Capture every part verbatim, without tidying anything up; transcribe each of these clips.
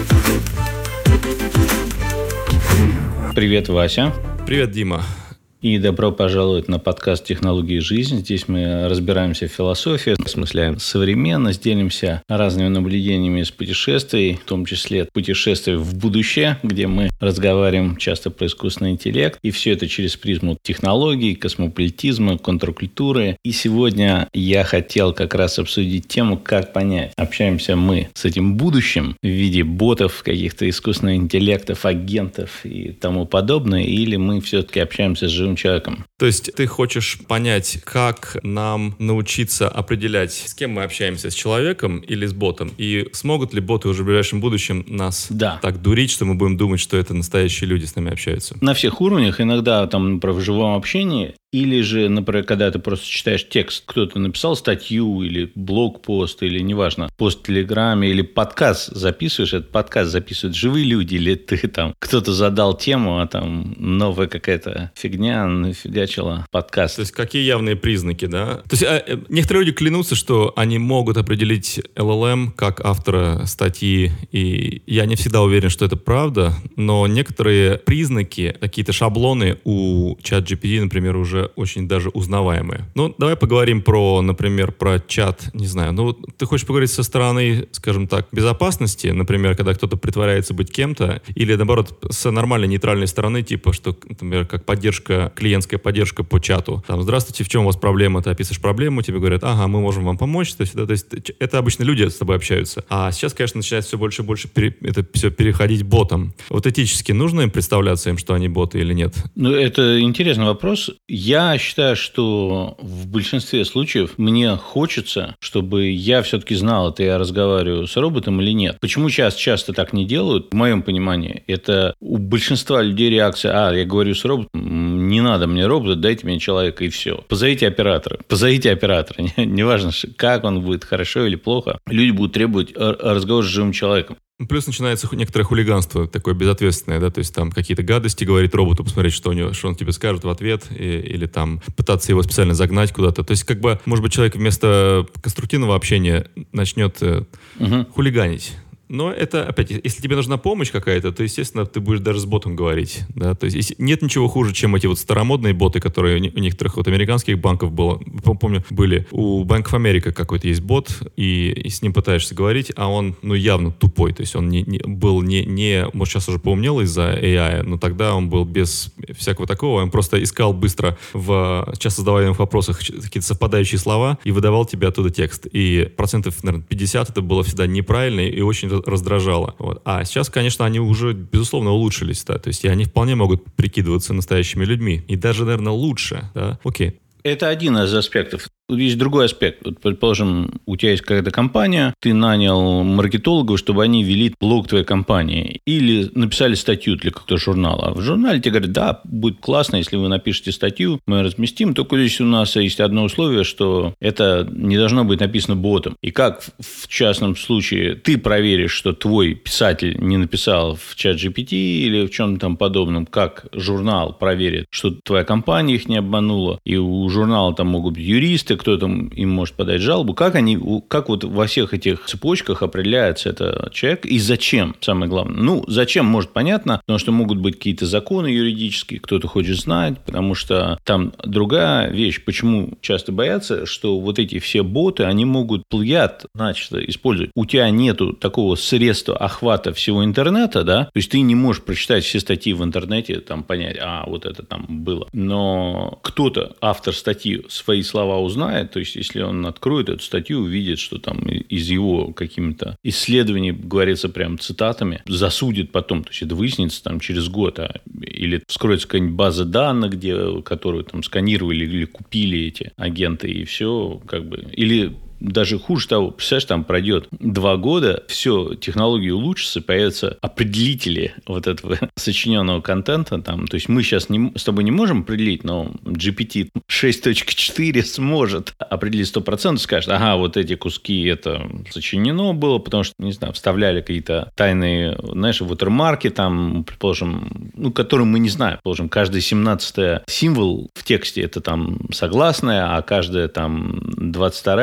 Привет, Вася. Привет, Дима. И добро пожаловать на подкаст «Технологии жизни». Здесь мы разбираемся в философии, осмысляем современность, делимся разными наблюдениями из путешествий, в том числе путешествий в будущее, где мы разговариваем часто про искусственный интеллект. И все это через призму технологий, космополитизма, контркультуры. И сегодня я хотел как раз обсудить тему, как понять, общаемся мы с этим будущим в виде ботов, каких-то искусственных интеллектов, агентов и тому подобное, или мы все-таки общаемся с живым человеком. То есть ты хочешь понять, как нам научиться определять, с кем мы общаемся, с человеком или с ботом, и смогут ли боты уже в ближайшем будущем нас да. так дурить, что мы будем думать, что это настоящие люди с нами общаются? На всех уровнях, иногда там, например, в живом общении, или же, например, когда ты просто читаешь текст, кто-то написал статью или блог-пост, или неважно, пост в Телеграме, или подкаст записываешь, этот подкаст записывают живые люди, или ты там, кто-то задал тему, а там новая какая-то фигня нафигачила подкаст. То есть какие явные признаки, да? То есть а, некоторые люди клянутся, что они могут определить эл эл эм как автора статьи, и я не всегда уверен, что это правда, но некоторые признаки, какие-то шаблоны у чат джи пи ти, например, уже очень даже узнаваемые. Ну, давай поговорим про, например, про чат, не знаю, ну, ты хочешь поговорить со стороны, скажем так, безопасности, например, когда кто-то притворяется быть кем-то, или, наоборот, с нормальной нейтральной стороны, типа, что, например, как поддержка, клиентская поддержка по чату. Там, здравствуйте, в чем у вас проблема? Ты описываешь проблему, тебе говорят, ага, мы можем вам помочь. То есть, да, то есть это обычно люди с тобой общаются. А сейчас, конечно, начинает все больше и больше пере, это все переходить ботам. Вот этически нужно им представляться им, что они боты или нет? Ну, это интересный вопрос. Я считаю, что в большинстве случаев мне хочется, чтобы я все-таки знал, это я разговариваю с роботом или нет. Почему сейчас часто так не делают? В моем понимании, это у большинства людей реакция, а, я говорю с роботом, не надо мне робота, дайте мне человека и все. Позовите оператора. Позовите оператора. Неважно, как он будет, хорошо или плохо. Люди будут требовать разговора с живым человеком. Плюс начинается некоторое хулиганство, такое безответственное, да, то есть там какие-то гадости говорить роботу, посмотреть, что, у него, что он тебе скажет в ответ, и, или там пытаться его специально загнать куда-то. То есть как бы, может быть, человек вместо конструктивного общения начнет э, угу. хулиганить. Но это, опять, если тебе нужна помощь какая-то, то, естественно, ты будешь даже с ботом говорить. Да? То есть нет ничего хуже, чем эти вот старомодные боты, которые у некоторых вот американских банков было. Помню, были. У Bank of America какой-то есть бот, и, и с ним пытаешься говорить, а он, ну, явно тупой. То есть он не, не, был не, не... Может, сейчас уже поумнел из-за эй ай, но тогда он был без всякого такого. Он просто искал быстро в часто задаваемых вопросах какие-то совпадающие слова и выдавал тебе оттуда текст. И процентов, наверное, пятьдесят это было всегда неправильно и очень раздражало. Вот. А сейчас, конечно, они уже, безусловно, улучшились, да, то есть и они вполне могут прикидываться настоящими людьми. И даже, наверное, лучше, да, окей. Это один из аспектов. Есть другой аспект. Вот, предположим, у тебя есть какая-то компания, ты нанял маркетологов, чтобы они вели блог твоей компании. Или написали статью для какого-то журнала. А в журнале тебе говорят, да, будет классно, если вы напишете статью, мы разместим. Только здесь у нас есть одно условие, что это не должно быть написано ботом. И как в частном случае ты проверишь, что твой писатель не написал в чат джи пи ти или в чем-то там подобном, как журнал проверит, что твоя компания их не обманула, и у журнала там могут быть юристы, кто там им может подать жалобу, как они, как вот во всех этих цепочках определяется этот человек и зачем, самое главное. Ну, зачем, может, понятно, потому что могут быть какие-то законы юридические, кто-то хочет знать, потому что там другая вещь, почему часто боятся, что вот эти все боты, они могут плагиат начисто использовать. У тебя нету такого средства охвата всего интернета, да, то есть ты не можешь прочитать все статьи в интернете, там понять, а, вот это там было. Но кто-то, автор статьи, свои слова узнает, то есть, если он откроет эту статью, увидит, что там из его какими-то исследований говорится прям цитатами, засудит потом, то есть, это выяснится там через год, а, или вскроется какая-нибудь база данных, где, которую там сканировали или купили эти агенты, и все, как бы, или даже хуже того, представляешь, там пройдет два года, все, технологии улучшатся, появятся определители вот этого сочиненного контента. Там. То есть мы сейчас не, с тобой не можем определить, но джи пи ти шесть точка четыре сможет определить сто процентов, скажет, ага, вот эти куски это сочинено было, потому что, не знаю, вставляли какие-то тайные, знаешь, watermarки там, предположим, ну, которые мы не знаем. Предположим, каждый семнадцатый символ в тексте это там согласное, а каждая там двадцать вторая это обязательно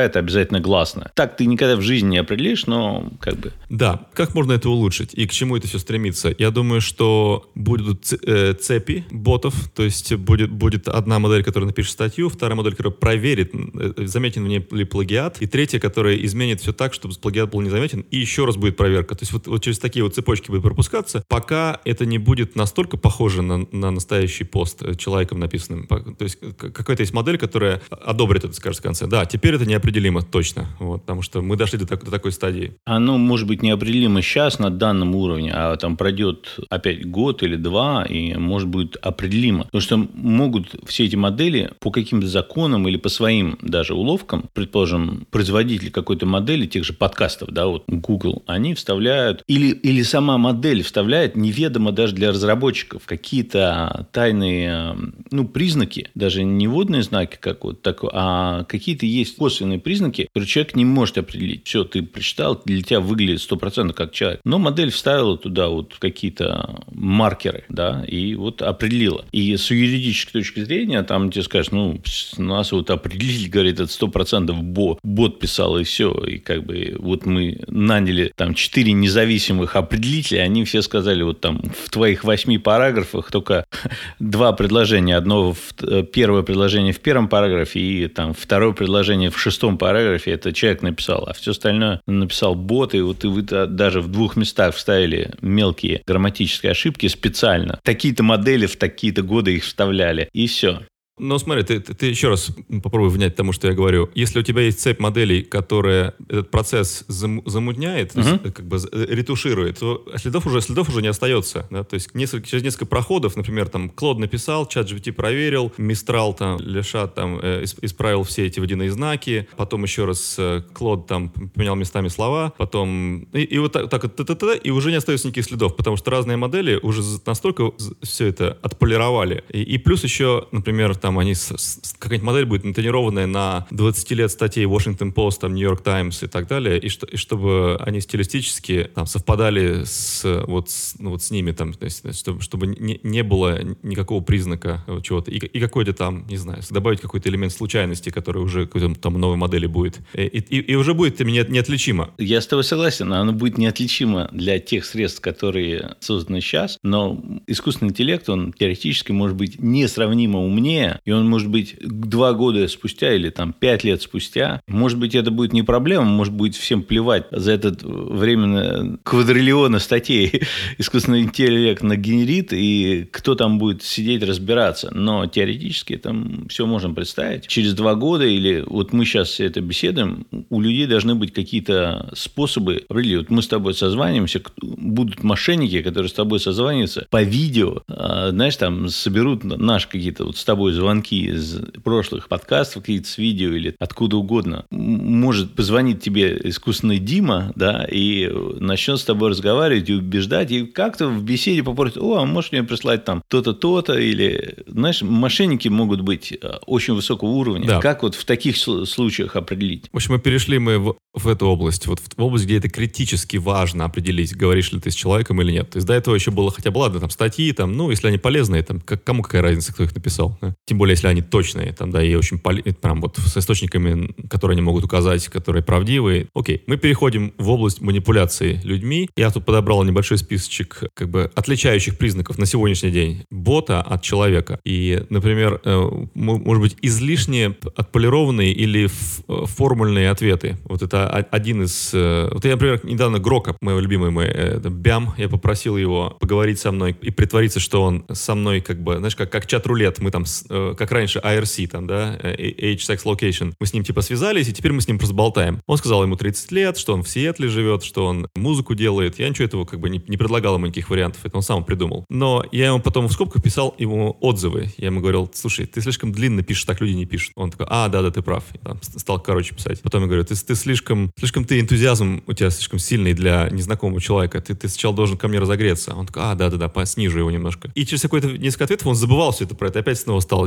обязательно гласно. Так ты никогда в жизни не определишь, но как бы... Да, как можно это улучшить и к чему это все стремится? Я думаю, что будут цепи ботов, то есть будет, будет одна модель, которая напишет статью, вторая модель, которая проверит, заметен в ней ли плагиат, и третья, которая изменит все так, чтобы плагиат был незаметен, и еще раз будет проверка. То есть вот, вот через такие вот цепочки будет пропускаться, пока это не будет настолько похоже на, на настоящий пост человеком написанным. То есть какая-то есть модель, которая одобрит это, скажет в конце. Да, теперь это неопределимо точно, вот, потому что мы дошли до, так, до такой стадии. Оно может быть неопределимо сейчас на данном уровне, а там пройдет опять год или два, и может быть определимо. Потому что могут все эти модели по каким-то законам или по своим даже уловкам, предположим, производители какой-то модели, тех же подкастов, да, вот Google, они вставляют, или, или сама модель вставляет неведомо даже для разработчиков какие-то тайные, ну, признаки, даже не водные знаки, как вот так, а какие-то есть косвенные признаки, которые человек не может определить. Все, ты прочитал, для тебя выглядит сто процентов как человек. Но модель вставила туда вот какие-то маркеры, да, и вот определила. И с юридической точки зрения, там тебе скажут, ну, нас вот определили, говорит, это сто процентов бот, бот писал, и все. И как бы вот мы наняли там четыре независимых определителя, они все сказали, вот там в твоих восьми параграфах только два предложения. Одно в, первое предложение в первом параграфе и там второе предложение в шестом параграфе, это человек написал, а все остальное написал бот, и вот и вы даже в двух местах вставили мелкие грамматические ошибки специально. Такие-то модели в такие-то годы их вставляли, и все. Но смотри, ты, ты, ты еще раз попробуй внять тому, что я говорю. Если у тебя есть цепь моделей, которая этот процесс зам, замутняет, uh-huh. то есть, как бы ретуширует, то следов уже, следов уже не остается. Да? То есть несколько, через несколько проходов, например, там Клод написал, ChatGPT проверил, Мистрал, там, Лешат там, э, исправил все эти водяные знаки, потом еще раз э, Клод там поменял местами слова, потом... И, и вот так, так вот, и уже не остается никаких следов, потому что разные модели уже настолько все это отполировали. И, и плюс еще, например, там они, какая-нибудь модель будет натренированная на двадцать лет статей Washington Post, там, New York Times и так далее, и, что, и чтобы они стилистически там, совпадали с, вот, с, ну, вот с ними, там, то есть, чтобы, чтобы не, не было никакого признака чего-то, и, и какой-то там, не знаю, добавить какой-то элемент случайности, который уже какой-то там новой модели будет, и, и, и уже будет не, неотличимо. Я с тобой согласен, оно будет неотличимо для тех средств, которые созданы сейчас, но искусственный интеллект, он теоретически может быть несравнимо умнее, и он может быть два года спустя или там пять лет спустя. Может быть, это будет не проблема, может быть, всем плевать за этот временно квадриллиона статей искусственный интеллект нагенерит, и кто там будет сидеть разбираться. Но теоретически там все можно представить. Через два года или вот мы сейчас это беседуем, у людей должны быть какие-то способы определить. Вот мы с тобой созваниваемся, будут мошенники, которые с тобой созваниваются по видео, знаешь, там соберут наши какие-то вот с тобой звонки из прошлых подкастов, какие-то с видео или откуда угодно. Может позвонить тебе искусственный Дима, да, и начнет с тобой разговаривать и убеждать, и как-то в беседе попросит, о, а можешь мне прислать там то-то, то-то, или, знаешь, мошенники могут быть очень высокого уровня. Да. Как вот в таких случаях определить? В общем, мы перешли мы в, в эту область, вот в область, где это критически важно определить, говоришь ли ты с человеком или нет. То есть до этого еще было хотя бы, ладно, там статьи, там, ну, если они полезные, там, как, кому какая разница, кто их написал, да? Тем более, если они точные, там, да, и очень поли... прям вот с источниками, которые они могут указать, которые правдивые. Окей, мы переходим в область манипуляции людьми. Я тут подобрал небольшой списочек, как бы, отличающих признаков на сегодняшний день бота от человека. И, например, может быть, излишне отполированные или формульные ответы. Вот это один из... Вот я, например, недавно Грока, моего любимого, мой, это Бям, я попросил его поговорить со мной и притвориться, что он со мной, как бы, знаешь, как, как чат-рулет, мы там, как раньше, ай ар си, там, да, Age, Sex, Location. Мы с ним, типа, связались, и теперь мы с ним просто болтаем. Он сказал, ему тридцать лет, что он в Сиэтле живет, что он музыку делает. Я ничего этого, как бы, не, не предлагал ему никаких вариантов, это он сам придумал. Но я ему потом в скобках писал ему отзывы. Я ему говорил, слушай, ты слишком длинно пишешь, так люди не пишут. Он такой, а, да-да, ты прав. Я там стал короче писать. Потом я говорю, ты, ты слишком, слишком ты энтузиазм у тебя слишком сильный для незнакомого человека. Ты, ты сначала должен ко мне разогреться. Он такой, а, да-да-да, снижу его немножко. И через какое-то несколько ответов он забывал все это про это. Опять снова стал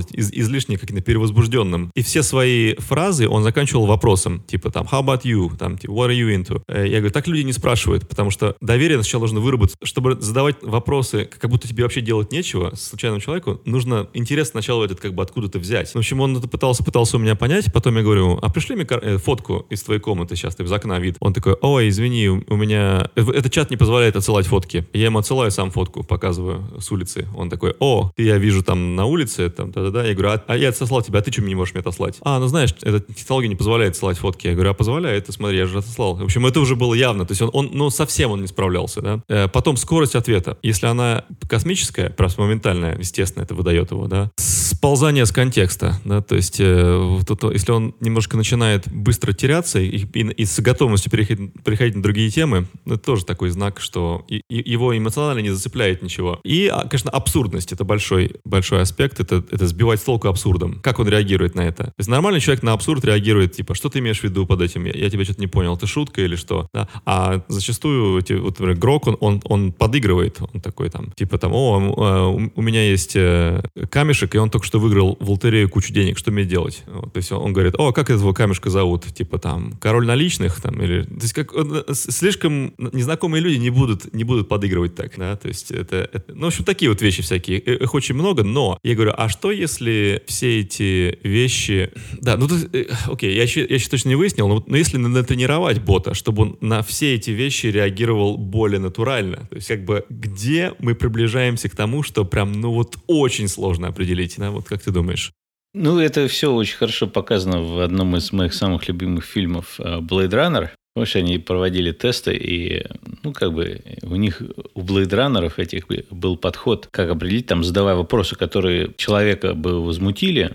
из, излишне как-то перевозбужденным. И все свои фразы он заканчивал вопросом, типа там «How about you?» там, типа, «What are you into?» Я говорю, так люди не спрашивают, потому что доверие сначала нужно выработать. Чтобы задавать вопросы, как будто тебе вообще делать нечего, случайному человеку, нужно интерес сначала этот как бы откуда-то взять. В общем, он это пытался, пытался у меня понять, потом я говорю, а пришли мне кар- э, фотку из твоей комнаты, сейчас ты из окна вид. Он такой, ой, извини, у меня... Этот чат не позволяет отсылать фотки. Я ему отсылаю сам фотку, показываю с улицы. Он такой, о, ты я вижу там на улице, там, да-да-да. Я говорю, а, а я отослал тебя, а ты что не можешь мне отослать? А, ну знаешь, эта технология не позволяет отсылать фотки. Я говорю, а позволяет, ты смотри, я же отослал. В общем, это уже было явно. То есть он, он ну, совсем он не справлялся, да. Э, потом скорость ответа. Если она космическая, просто моментальная, естественно, это выдает его, да. Сползание с контекста, да, то есть э, то, то, если он немножко начинает быстро теряться и, и, и с готовностью переходить, переходить на другие темы, это тоже такой знак, что и, и его эмоционально не зацепляет ничего. И, конечно, абсурдность — это большой, большой аспект, это, это сбивать с толку абсурдом. Как он реагирует на это? То есть нормальный человек на абсурд реагирует, типа, что ты имеешь в виду под этим? Я, я тебя что-то не понял, это шутка или что? Да? А зачастую, эти, вот, например, Грок, он, он, он подыгрывает, он такой там, типа там, о, у, у меня есть э, камешек, и он только что выиграл в лотерею кучу денег, что мне делать? Вот, то есть он, он говорит, о, как этого камешка зовут? Типа там, король наличных, там, или... То есть как, слишком незнакомые люди не будут, не будут подыгрывать так, да, то есть это, это... Ну, в общем, такие вот вещи всякие, их очень много, но я говорю, а что если все эти вещи... Да, ну, тут, окей, я еще, я еще точно не выяснил, но, но если натренировать бота, чтобы он на все эти вещи реагировал более натурально, то есть как бы где мы приближаемся к тому, что прям, ну, вот очень сложно определить, да, вот как ты думаешь? Ну, это все очень хорошо показано в одном из моих самых любимых фильмов «Blade Runner». Помнишь, они проводили тесты, и, ну, как бы, у них, у блейдранеров этих был подход, как определить, там, задавая вопросы, которые человека бы возмутили,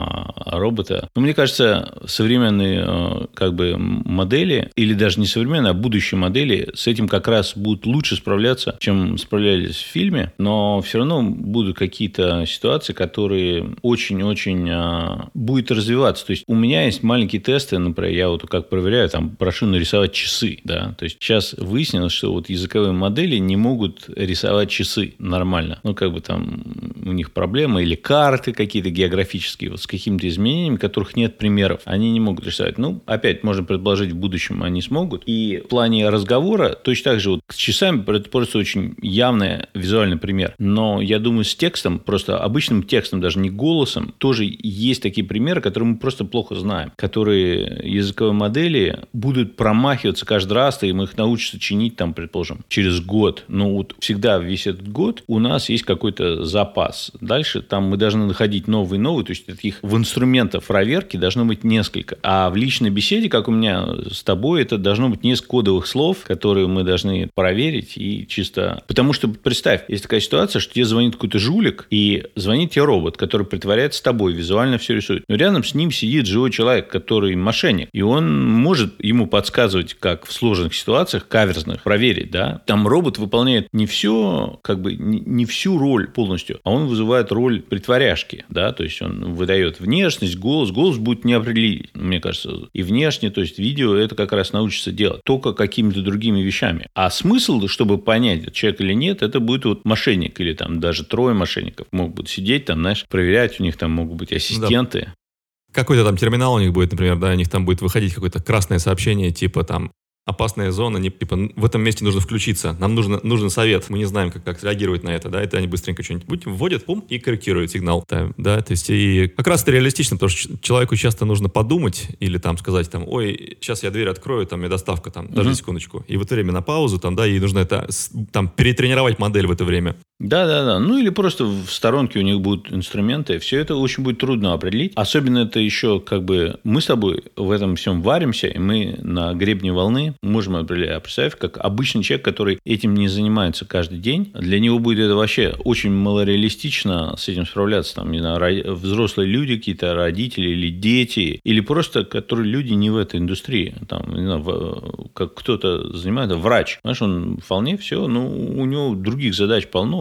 а робота. Но мне кажется, современные, как бы, модели, или даже не современные, а будущие модели, с этим как раз будут лучше справляться, чем справлялись в фильме, но все равно будут какие-то ситуации, которые очень-очень а, будут развиваться. То есть, у меня есть маленькие тесты, например, я вот как проверяю, там, прошу нарисовать рисовать часы, да, то есть сейчас выяснилось, что вот языковые модели не могут рисовать часы нормально, ну, как бы там у них проблемы или карты какие-то географические, вот с какими-то изменениями, которых нет примеров, они не могут рисовать. Ну, опять, можно предположить, в будущем они смогут. И в плане разговора, точно так же вот с часами, это просто очень явный визуальный пример. Но я думаю, с текстом, просто обычным текстом, даже не голосом, тоже есть такие примеры, которые мы просто плохо знаем, которые языковые модели будут промахиваться махиваться каждый раз, и мы их научимся чинить, там, предположим, через год. Но вот всегда весь этот год у нас есть какой-то запас. Дальше там мы должны находить новые и новые, то есть таких в инструментах проверки должно быть несколько. А в личной беседе, как у меня с тобой, это должно быть несколько кодовых слов, которые мы должны проверить и чисто... Потому что, представь, есть такая ситуация, что тебе звонит какой-то жулик, и звонит тебе робот, который притворяется тобой, визуально все рисует. Но рядом с ним сидит живой человек, который мошенник, и он может ему подсказывать, как в сложных ситуациях, каверзных, проверить, да. Там робот выполняет не все, как бы, не, не всю роль полностью, а он вызывает роль притворяшки, да, то есть он выдает внешность, голос, голос будет не определить, мне кажется, и внешне, то есть видео это как раз научится делать, только какими-то другими вещами. А смысл, чтобы понять, человек или нет, это будет вот мошенник, или там даже трое мошенников могут сидеть там, знаешь, проверять, у них там могут быть ассистенты. Да. Какой-то там терминал у них будет, например, да, у них там будет выходить какое-то красное сообщение, типа там опасная зона, не, типа в этом месте нужно включиться, нам нужно, нужен совет, мы не знаем, как, как реагировать на это, да, это они быстренько что-нибудь вводят, пум, и корректируют сигнал, да, да, то есть и как раз это реалистично, потому что человеку часто нужно подумать или там сказать, там, ой, сейчас я дверь открою, там, мне доставка, там, даже uh-huh. секундочку, и в это время на паузу, там, да, и нужно это, там, перетренировать модель в это время. Да-да-да, ну или просто в сторонке у них будут инструменты, все это очень будет трудно определить, особенно это еще как бы мы с тобой в этом всем варимся, и мы на гребне волны можем определять. А представь, как обычный человек, который этим не занимается каждый день, для него будет это вообще очень малореалистично с этим справляться, там, не знаю, взрослые люди, какие-то родители или дети, или просто, которые люди не в этой индустрии, там, не знаю, как кто-то занимается, врач, знаешь, он вполне все, ну, у него других задач полно,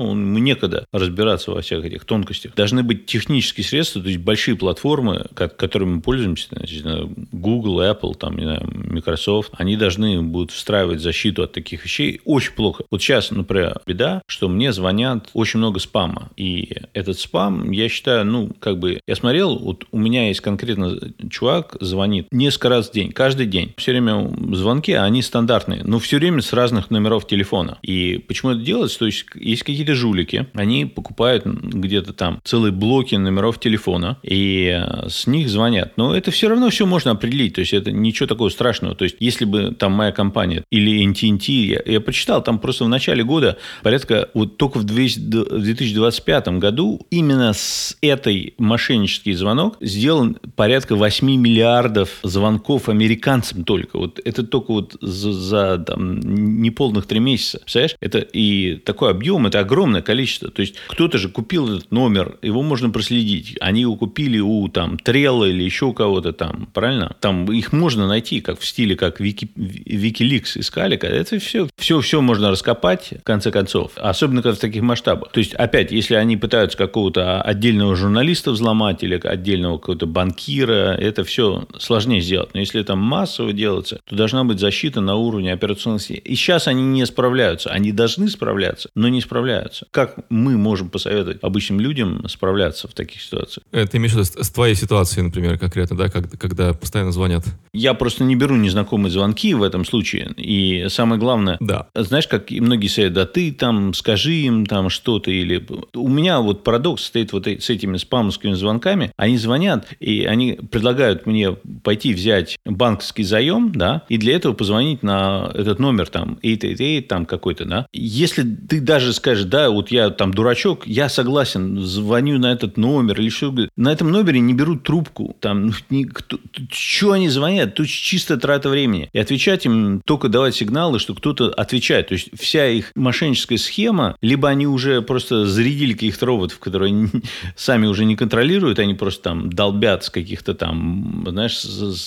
ему некогда разбираться во всех этих тонкостях. Должны быть технические средства, то есть большие платформы, которыми мы пользуемся, значит, Google, Apple, там, не знаю, Microsoft, они должны будут встраивать защиту от таких вещей. Очень плохо. Вот сейчас, например, беда, что мне звонят очень много спама. И этот спам, я считаю, ну, как бы, я смотрел, вот у меня есть конкретно чувак, звонит несколько раз в день, каждый день. Все время звонки, они стандартные, но все время с разных номеров телефона. И почему это делается? То есть, есть какие-то жулики, они покупают где-то там целые блоки номеров телефона, и с них звонят. Но это все равно все можно определить, то есть, это ничего такого страшного. То есть, если бы там моя компания или эн ти эн ти, я, я почитал, там просто в начале года порядка, вот только в две тысячи двадцать пятом году именно с этой мошеннический звонок сделан порядка восемь миллиардов звонков американцам только. Вот это только вот за, за там, неполных три месяца. Представляешь? Это и такой объем, это огромное количество. То есть, кто-то же купил этот номер, его можно проследить. Они его купили у там Трелла или еще у кого-то там, правильно? Там их можно найти, как в стиле, как Вики, Wikileaks искали. Это все, все, все можно раскопать, в конце концов. Особенно, когда в таких масштабах. То есть, опять, если они пытаются какого-то отдельного журналиста взломать или отдельного какого-то банкира, это все сложнее сделать. Но если это массово делается, то должна быть защита на уровне операционной системы. И сейчас они не справляются. Они должны справляться, но не справляются. Как мы можем посоветовать обычным людям справляться в таких ситуациях? Это имеешь в виду с твоей ситуацией, например, конкретно, да, когда, когда постоянно звонят? Я просто не беру незнакомые звонки в этом случае. И самое главное, да. Знаешь, как и многие советуют, да ты там скажи им там что-то. Или... У меня вот парадокс стоит вот с этими спамовскими звонками. Они звонят, и они предлагают мне пойти взять банковский заем, да, и для этого позвонить на этот номер там восемь восемь восемь, там какой-то, да. Если ты даже скажешь, да, вот я там дурачок, я согласен, звоню на этот номер или что, на этом номере не берут трубку, там, никто, что они звонят, тут чисто трата времени. И отвечать им только давать сигналы, что кто-то отвечает. То есть, вся их мошенническая схема, либо они уже просто зарядили каких-то роботов, которые они сами уже не контролируют, они просто там долбят с каких-то там, знаешь,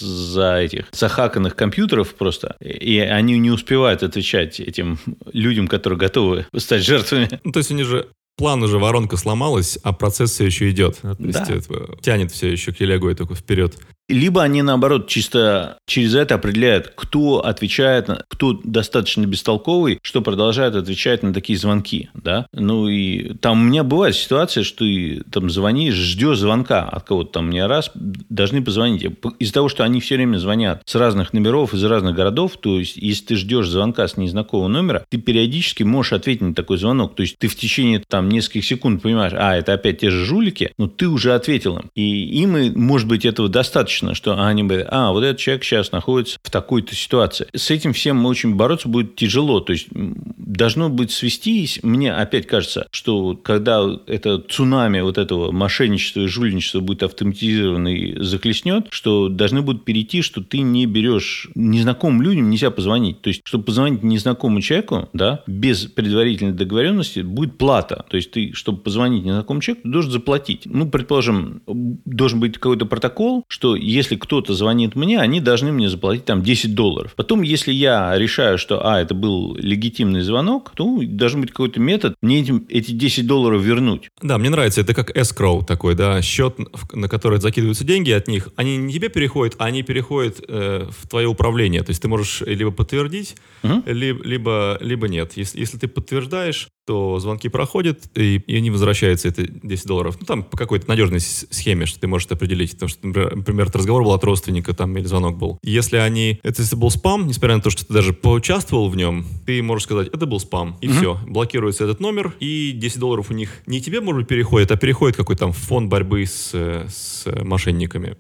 за этих захаканных компьютеров просто, и они не успевают отвечать этим людям, которые готовы стать жертвами. Ну, то есть, они же... План уже, воронка сломалась, а процесс все еще идет. То да. есть, это тянет все еще к Елегу такой вперед. Либо они, наоборот, чисто через это определяют, кто отвечает, кто достаточно бестолковый, что продолжает отвечать на такие звонки. Да? Ну, и там у меня бывает ситуация, что ты там звонишь, ждешь звонка от кого-то там не раз, должны позвонить. Из-за того, что они все время звонят с разных номеров, из разных городов, то есть, если ты ждешь звонка с незнакомого номера, ты периодически можешь ответить на такой звонок. То есть, ты в течение там нескольких секунд понимаешь, а, это опять те же жулики, но ты уже ответил им. И им, может быть, этого достаточно, что они говорят, а, вот этот человек сейчас находится в такой-то ситуации. С этим всем очень бороться будет тяжело. То есть, должно быть свестись. Мне опять кажется, что когда это цунами вот этого мошенничества и жульничества будет автоматизировано и захлестнет, что должны будут перейти, что ты не берешь... Незнакомым людям нельзя позвонить. То есть, чтобы позвонить незнакомому человеку, да, без предварительной договоренности, будет плата. То есть, ты, чтобы позвонить незнакомому человеку, ты должен заплатить. Ну, предположим, должен быть какой-то протокол, что если кто-то звонит мне, они должны мне заплатить там десять долларов. Потом, если я решаю, что, а, это был легитимный звонок, то должен быть какой-то метод мне этим, эти десять долларов вернуть. Да, мне нравится. Это как escrow такой, да, счет, на который закидываются деньги от них. Они не тебе переходят, а они переходят э, в твое управление. То есть, ты можешь либо подтвердить, угу. либо, либо, либо нет. Если, если ты подтверждаешь, то звонки проходят, и, и они возвращаются, это десять долларов. Ну, там по какой-то надежной схеме, что ты можешь определить. Потому что, например, это разговор был от родственника там, или звонок был. Если они... Это если был спам, несмотря на то, что ты даже поучаствовал в нем, ты можешь сказать, это был спам. И mm-hmm. все. Блокируется этот номер, и десять долларов у них не тебе, может быть, переходит, а переходит какой-то там фонд борьбы с, с мошенниками.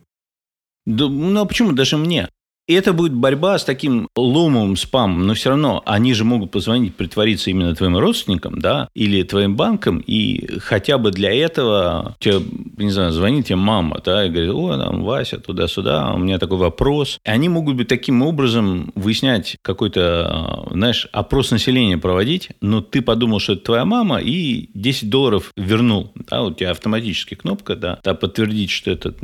Да, ну, а почему даже мне? И это будет борьба с таким ломовым спамом, но все равно они же могут позвонить, притвориться именно твоим родственникам, да, или твоим банкам, и хотя бы для этого у тебя не знаю, звонит тебе мама, да, и говорит, о, там, Вася, туда-сюда, у меня такой вопрос. И они могут быть таким образом выяснять какой-то, знаешь, опрос населения проводить, но ты подумал, что это твоя мама, и десять долларов вернул. Да, у тебя автоматически кнопка, да, да, подтвердить, что этот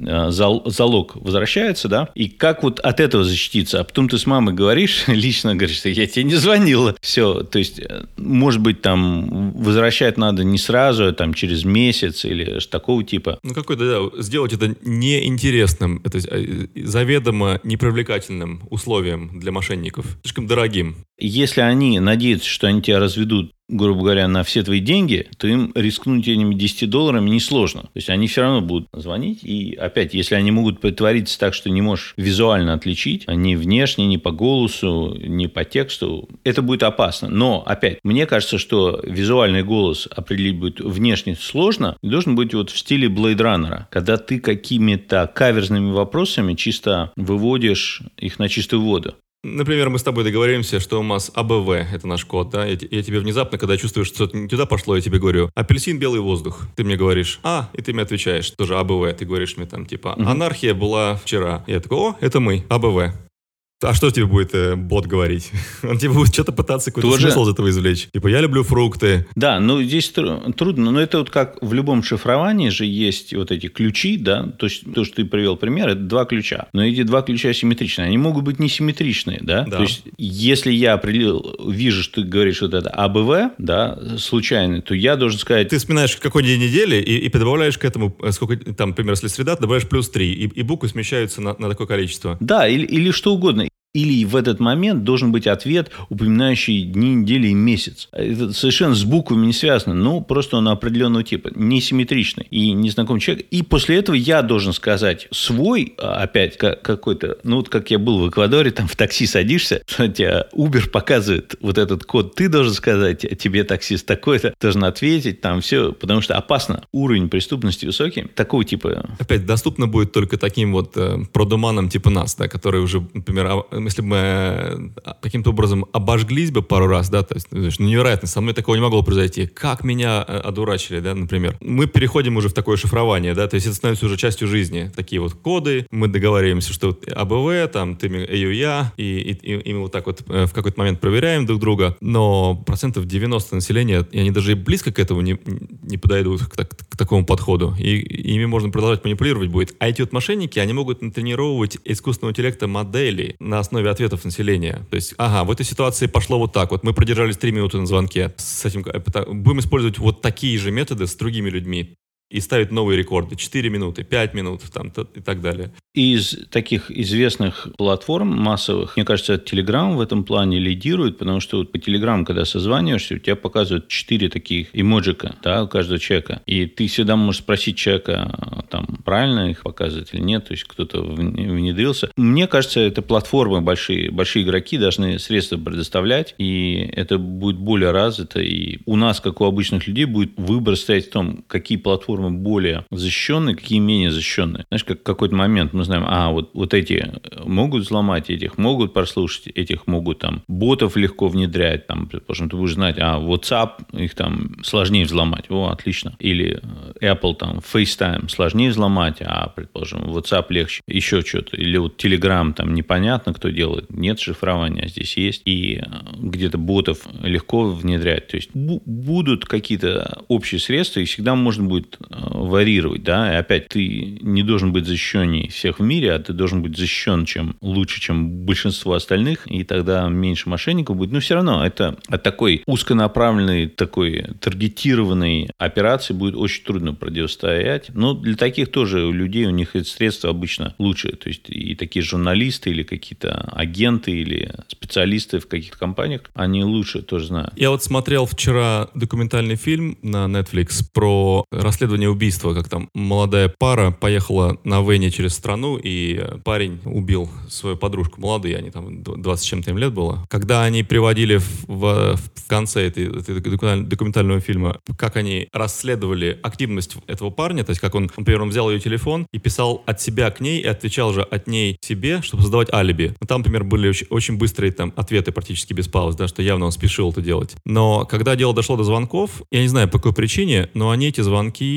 залог возвращается, да, и как вот от этого защититься? А потом ты с мамой говоришь, лично говоришь, что я тебе не звонила. Все, то есть, может быть, там возвращать надо не сразу, а там через месяц или такого типа. Ну, какой-то, да, сделать это неинтересным, это заведомо непривлекательным условием для мошенников, слишком дорогим. Если они надеются, что они тебя разведут, грубо говоря, на все твои деньги, то им рискнуть этими десятью долларами несложно. То есть, они все равно будут звонить. И опять, если они могут притвориться так, что не можешь визуально отличить, ни внешне, ни по голосу, ни по тексту, это будет опасно. Но, опять, мне кажется, что визуальный голос определить будет внешне сложно. И должен быть вот в стиле Blade Runner, когда ты какими-то каверзными вопросами чисто выводишь их на чистую воду. Например, мы с тобой договоримся, что у нас А Б В – это наш код, да? Я, я тебе внезапно, когда чувствуешь, что что-то не туда пошло, я тебе говорю, апельсин, белый воздух. Ты мне говоришь, а, и ты мне отвечаешь, тоже А Б В. Ты говоришь мне там, типа, анархия была вчера. Я такой, о, это мы, А Б В. А что тебе будет э, бот говорить? Он тебе будет что-то пытаться какой-то Тоже... смысл из этого извлечь. Типа, я люблю фрукты. Да, ну здесь тру- трудно. Но это вот как в любом шифровании же есть вот эти ключи, да. То есть, то, что ты привел пример, это два ключа. Но эти два ключа симметричные. Они могут быть несимметричные, да. Да. То есть, если я определил, вижу, что ты говоришь вот это А Б В, да, случайно, то я должен сказать... Ты вспоминаешь, какой день недели, и, и добавляешь к этому, сколько там, например, если среда, добавляешь плюс три, и, и буквы смещаются на, на такое количество. Да, или, или что угодно. Или в этот момент должен быть ответ, упоминающий дни, недели и месяц. Это совершенно с буквами не связано, но просто он определенного типа, несимметричный и незнакомый человек. И после этого я должен сказать свой, опять какой-то, ну вот как я был в Эквадоре, там в такси садишься, тебя Uber показывает вот этот код, ты должен сказать, тебе таксист такой-то, должен ответить, там все, потому что опасно. Уровень преступности высокий, такого типа. Опять доступно будет только таким вот э, продуманам типа нас, да, которые уже, например, если бы мы каким-то образом обожглись бы пару раз, да, то есть, ну, невероятно, со мной такого не могло произойти. Как меня одурачили, да, например. Мы переходим уже в такое шифрование, да, то есть это становится уже частью жизни. Такие вот коды, мы договариваемся, что А Б В, там, ты, я, я, и, и, и мы вот так вот в какой-то момент проверяем друг друга, но процентов девяносто населения, и они даже и близко к этому не, не подойдут, к, к, к такому подходу, и ими можно продолжать манипулировать будет. А эти вот мошенники, они могут натренировать искусственного интеллекта модели на основе ответов населения. То есть, ага, в этой ситуации пошло вот так вот. Мы продержались три минуты на звонке. С этим, будем использовать вот такие же методы с другими людьми. И ставить новые рекорды. четыре минуты, пять минут там, и так далее. Из таких известных платформ массовых, мне кажется, Telegram в этом плане лидирует, потому что вот по Telegram, когда созваниваешься, у тебя показывают четыре таких эмоджика, да, у каждого человека. И ты всегда можешь спросить человека, там, правильно их показывать или нет, то есть кто-то внедрился. Мне кажется, это платформы большие, большие игроки должны средства предоставлять, и это будет более развито. И у нас, как у обычных людей, будет выбор стоять в том, какие платформы более защищенные, какие менее защищенные. Знаешь, как в какой-то момент мы знаем, а вот, вот эти могут взломать, этих могут прослушать, этих могут там ботов легко внедрять, там, предположим, ты будешь знать, а WhatsApp их там сложнее взломать, о, отлично. Или Apple там FaceTime сложнее взломать, а, предположим, WhatsApp легче, еще что-то. Или вот Telegram там непонятно, кто делает, нет шифрования, а здесь есть. И где-то ботов легко внедрять. То есть бу- будут какие-то общие средства, и всегда можно будет варьировать, да, и опять ты не должен быть защищенней всех в мире, а ты должен быть защищен чем лучше, чем большинство остальных, и тогда меньше мошенников будет. Но все равно это от такой узконаправленной, такой таргетированной операции будет очень трудно противостоять. Но для таких тоже людей у них эти средства обычно лучше. То есть и такие журналисты или какие-то агенты или специалисты в каких-то компаниях, они лучше тоже знают. Я вот смотрел вчера документальный фильм на Netflix про расследование убийства, как там молодая пара поехала на вене через страну, и парень убил свою подружку. Молодые, они там двадцать с чем-то им лет было. Когда они приводили в, в, в конце этой, этой документального фильма, как они расследовали активность этого парня, то есть как он, например, он взял ее телефон и писал от себя к ней, и отвечал же от ней себе, чтобы создавать алиби. Но там, например, были очень, очень быстрые там ответы практически без пауз, да, что явно он спешил это делать. Но когда дело дошло до звонков, я не знаю по какой причине, но они эти звонки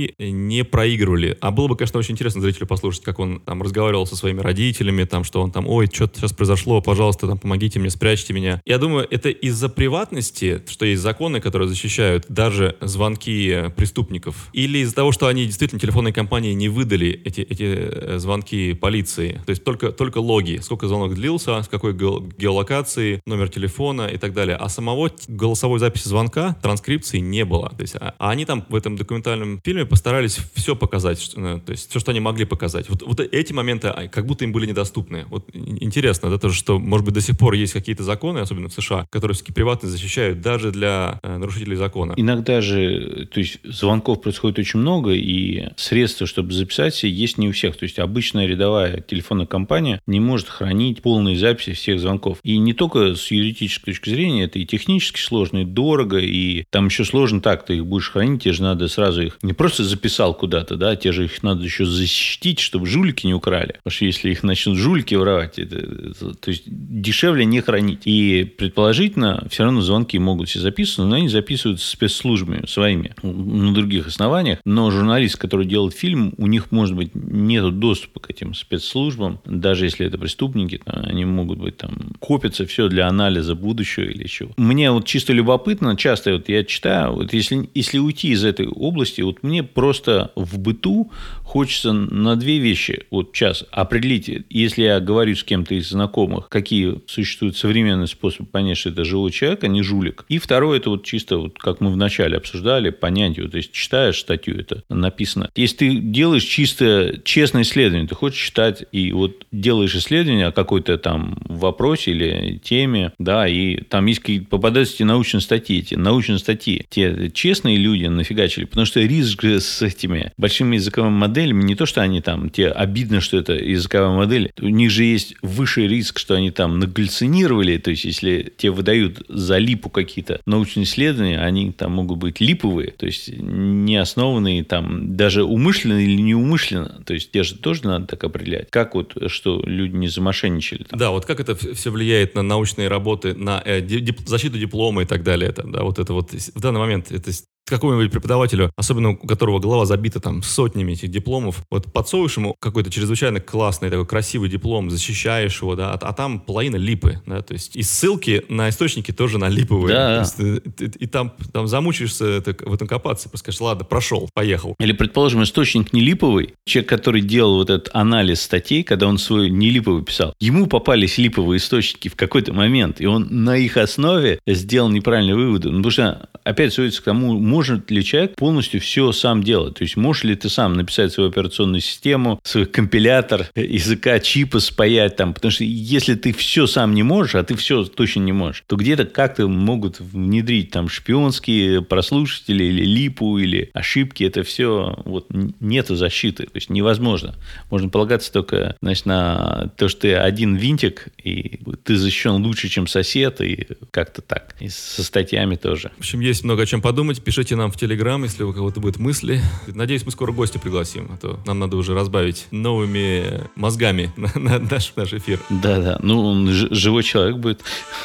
звонки не проигрывали. А было бы, конечно, очень интересно зрителю послушать, как он там разговаривал со своими родителями, там, что он там, ой, что-то сейчас произошло, пожалуйста, там, помогите мне, спрячьте меня. Я думаю, это из-за приватности, что есть законы, которые защищают даже звонки преступников, или из-за того, что они действительно, телефонные компании, не выдали эти, эти звонки полиции. То есть только, только логи, сколько звонок длился, с какой геолокации, номер телефона и так далее. А самого голосовой записи звонка, транскрипции не было. То есть, а, а они там в этом документальном фильме постарались все показать, что, то есть все, что они могли показать. Вот, вот эти моменты как будто им были недоступны. Вот интересно, да, то, что, может быть, до сих пор есть какие-то законы, особенно в США, которые все-таки приватность защищают даже для э, нарушителей закона. Иногда же, то есть звонков происходит очень много, и средства, чтобы записать, есть не у всех. То есть обычная рядовая телефонная компания не может хранить полные записи всех звонков. И не только с юридической точки зрения, это и технически сложно, и дорого, и там еще сложно так, ты их будешь хранить, тебе же надо сразу их не просто записал куда-то, да, тебе же их надо еще защитить, чтобы жулики не украли. Потому что если их начнут жулики воровать, это, это, то есть дешевле не хранить. И предположительно, все равно звонки могут все записываться, но они записываются спецслужбами своими на других основаниях. Но журналист, который делает фильм, у них, может быть, нет доступа к этим спецслужбам, даже если это преступники, там, они могут быть там, копятся все для анализа будущего или чего. Мне вот чисто любопытно, часто вот я читаю, вот если, если уйти из этой области, вот мне просто в быту хочется на две вещи вот сейчас определить, если я говорю с кем-то из знакомых, какие существуют современные способы понять, что это живой человек, а не жулик. И второе, это вот чисто, вот как мы вначале обсуждали, понятие, вот если читаешь статью, это написано. Если ты делаешь чисто честное исследование, ты хочешь читать и вот делаешь исследование о какой-то там вопросе или теме, да, и там есть какие-то, попадаются эти научные статьи, эти научные статьи, те честные люди нафигачили, потому что риск же с этими большими языковыми моделями, не то, что они там, тебе обидно, что это языковая модель, у них же есть высший риск, что они там нагаллюцинировали, то есть, если тебе выдают за липу какие-то научные исследования, они там могут быть липовые, то есть, не основанные там даже умышленно или неумышленно, то есть, те же тоже надо так определять, как вот, что люди не замошенничали. Там. Да, вот как это все влияет на научные работы, на э, дип, защиту диплома и так далее, это, да, вот это вот в данный момент, это какому-нибудь преподавателю, особенно у которого голова забита там сотнями этих дипломов, вот подсовываешь ему какой-то чрезвычайно классный, такой красивый диплом, защищаешь его, да, а, а там половина липы, да, то есть и ссылки на источники тоже на липовые. Да. То есть, и, и, и там, там замучаешься это, в этом копаться, скажешь, ладно, прошел, поехал. Или, предположим, источник не липовый, человек, который делал вот этот анализ статей, когда он свой не липовый писал, ему попались липовые источники в какой-то момент, и он на их основе сделал неправильные выводы. Ну, потому что, опять сводится к тому, может ли человек полностью все сам делать? То есть, можешь ли ты сам написать свою операционную систему, свой компилятор языка, чипа спаять там? Потому что если ты все сам не можешь, а ты все точно не можешь, то где-то как-то могут внедрить там шпионские прослушатели или липу, или ошибки. Это все вот нету защиты. То есть, невозможно. Можно полагаться только, значит, на то, что ты один винтик, и ты защищен лучше, чем сосед, и как-то так. И со статьями тоже. В общем, есть много о чем подумать. Пишите нам в Телеграм, если у кого-то будут мысли. Надеюсь, мы скоро гостя пригласим, а то нам надо уже разбавить новыми мозгами на, на наш, наш эфир. Да-да, ну он ж- живой человек будет,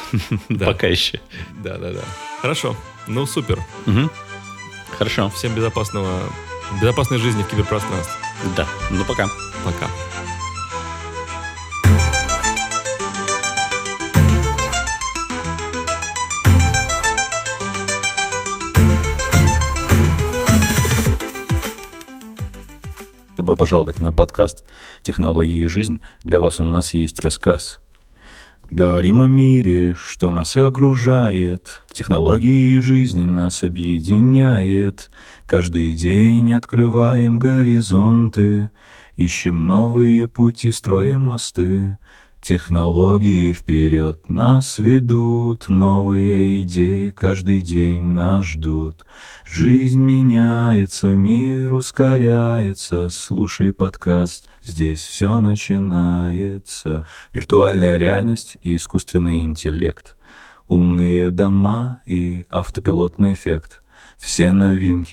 да. Пока еще. Да-да-да. Хорошо, ну супер. Угу. Хорошо. Всем безопасного, безопасной жизни в киберпространстве. Да, ну пока. Пока. Добро пожаловать на подкаст «Технологии и жизнь». Для вас у нас есть рассказ. Говорим о мире, что нас окружает. Технологии и жизнь нас объединяет. Каждый день открываем горизонты. Ищем новые пути, строим мосты. Технологии вперед нас ведут, новые идеи каждый день нас ждут. Жизнь меняется, мир ускоряется, слушай подкаст, здесь все начинается. Виртуальная реальность и искусственный интеллект, умные дома и автопилотный эффект. Все новинки,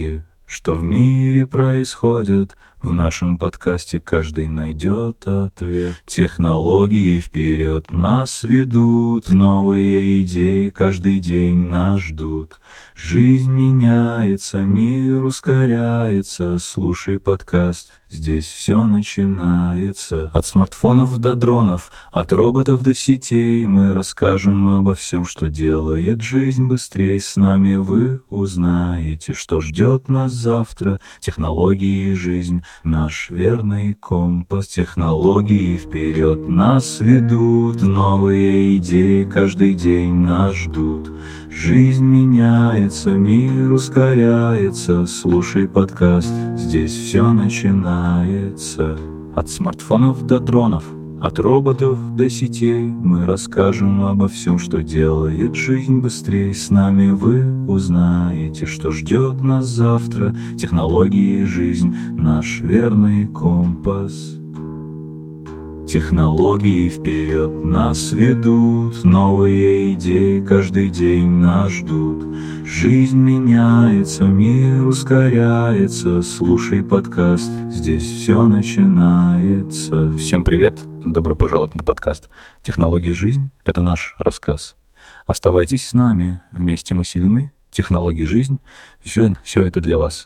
что в мире происходит. В нашем подкасте каждый найдет ответ. Технологии вперед нас ведут, новые идеи каждый день нас ждут. Жизнь меняется, мир ускоряется, слушай подкаст, здесь все начинается. От смартфонов до дронов, от роботов до сетей мы расскажем обо всем, что делает жизнь быстрее. С нами вы узнаете, что ждет нас завтра. Технологии и жизнь — наш верный компас. Технологии вперед нас ведут, новые идеи каждый день нас ждут. Жизнь меняется, мир ускоряется, слушай подкаст, здесь все начинается. От смартфонов до дронов, от роботов до сетей мы расскажем обо всем, что делает жизнь быстрее. С нами вы узнаете, что ждет нас завтра. Технологии и жизнь — наш верный компас. Технологии вперед нас ведут, новые идеи каждый день нас ждут. Жизнь меняется, мир ускоряется, слушай подкаст, здесь все начинается. Всем привет, добро пожаловать на подкаст «Технологии жизнь» — это наш рассказ. Оставайтесь с нами, вместе мы сильны, технологии жизнь, все, все это для вас.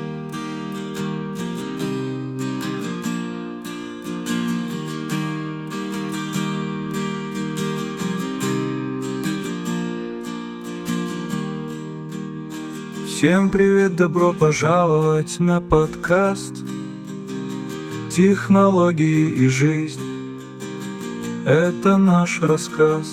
Всем привет, добро пожаловать на подкаст «Технологии и жизнь» — это наш рассказ.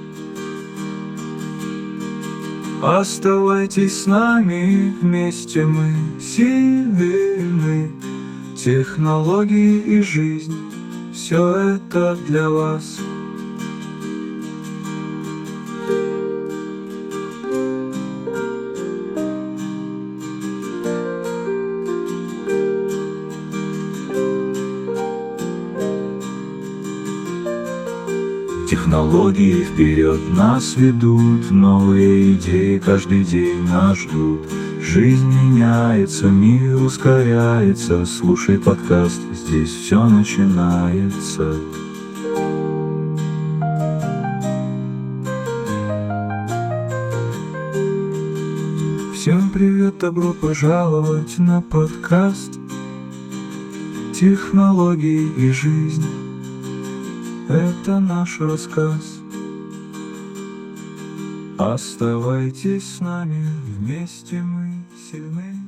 Оставайтесь с нами, вместе мы сильны. Технологии и жизнь — все это для вас. Технологии вперед нас ведут, новые идеи каждый день нас ждут. Жизнь меняется, мир ускоряется, слушай подкаст, здесь все начинается. Всем привет, добро пожаловать на подкаст «Технологии и жизнь». Это наш рассказ. Оставайтесь с нами, вместе мы сильны.